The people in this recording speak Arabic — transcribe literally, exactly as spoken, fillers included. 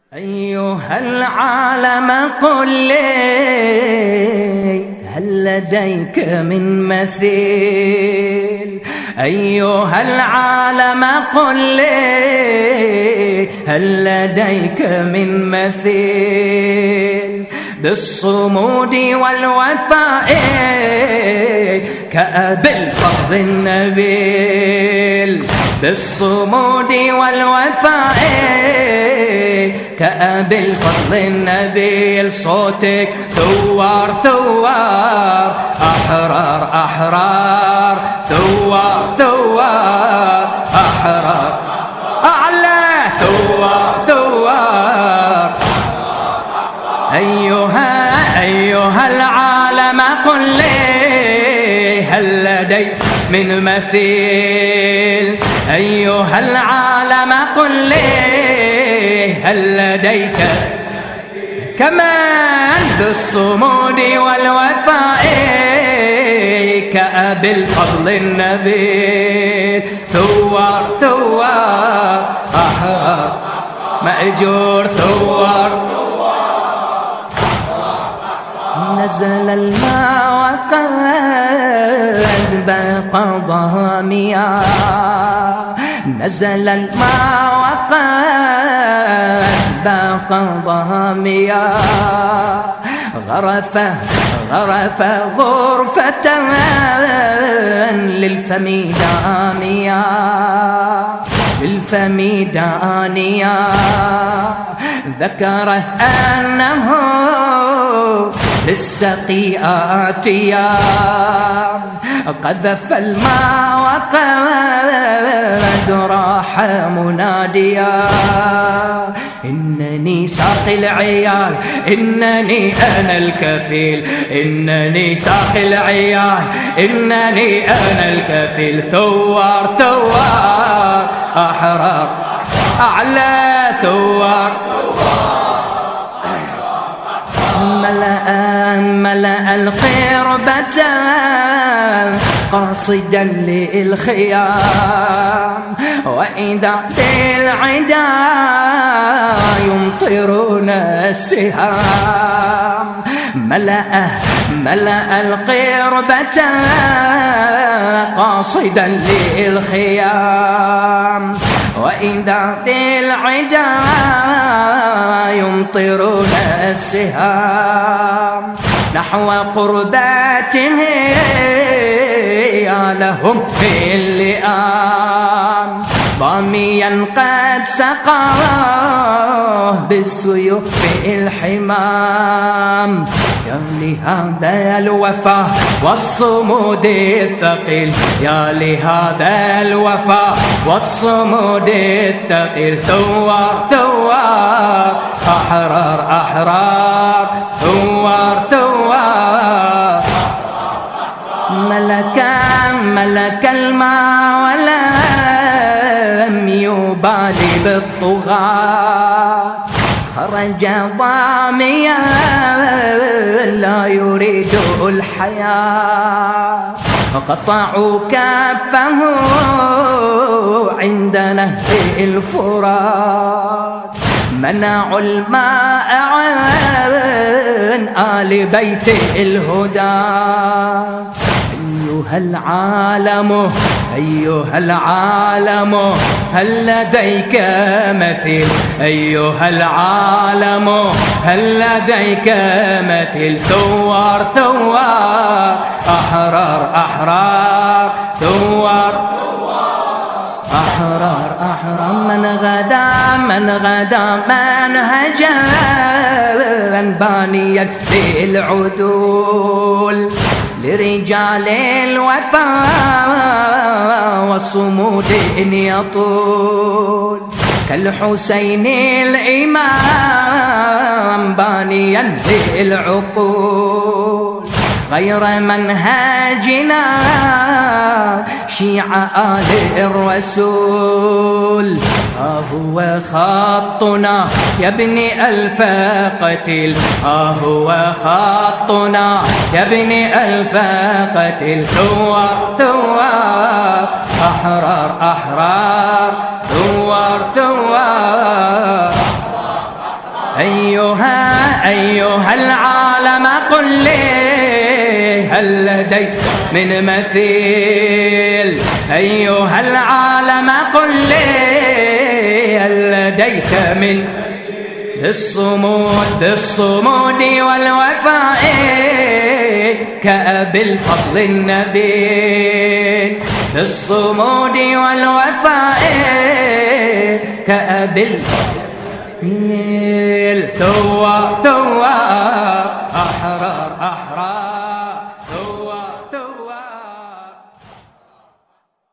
أيها العالم قل لي هل لديك من مثيل؟ أيها العالم قل لي هل لديك من مثيل؟ بالصمود والوفاء كأبي الفضل النبيل، بالصمود والوفاء كأبي الفضل النبيل. صوتك ثوار ثوار أحرار أحرار، ثوار ثوار أحرار، أعلى ثوار ثوار. أيها أيها العالم قل لي هل لديك من مثيل؟ أيها العالم قل لي هل لديك كمان بالصمود والوفاء كأبي الفضل النبيل. ثوار ثوار أحرار مأجور ثوار. نزل الماء وقد بقى ضاميا، نزل الماء وقد بقى ضاميا. غرف غرف غرفة للفم دانيا، للفم دانيا. ذكره أنه للسقي آتيا، قذف الماء وقد راح مناديا. إنني ساقي العيال، إنني أنا الكفيل، إنني ساقي العيال، إنني أنا الكفيل. ثوار ثوار أحرار أعلى ثوار. ملأ ملأ القربة قاصدا للخيام، وإذا بالعدا يمطرون السهام. ملأ ملأ القربة قاصدا للخيام، وإذا بالعدا يمطرون السهام. نحو قرباته يا لهم في اللئام، ضاميا قد سقاه بالسيوف الحمام. يا لهذا الوفا والصمود الثقيل، يا لهذا الوفا والصمود الثقيل. ثوار ثوار أحرار أحرار، ثوار ثوار. ملك ملك الماء ولم يبالي بالطغاة، خرج ضاميا لا يريد الحياة. قطعوا كفه عند نهر الفرات، منعوا الماء عن آل بيت الهدى. أيها العالم أيها العالم هل لديك مثيل؟ أيها العالم هل لديك مثيل؟ ثوار ثوار أحرار أحرار، ثوار أحرار أحرار. من غدا من غدا منهجا بانيا للعدول، لرجال الوفاء والصمود إن يطول. كالحسين الإمام بانيا للعقول، غير منهجنا شيع آل الرسول. ها هو خطنا يا ابن ألف قتيل، ها هو خطنا يا ابن ألف قتيل. ثوار ثوار أحرار أحرار، ثوار ثوار أيها العالم قل لي هل لديك من مثيل أيها العالم قل لي هل لديك من بالصمود بالصمود والوفاء كأبي الفضل النبيل بالصمود والوفاء كأبي الفضل ثوى ثوى أحرار أحرار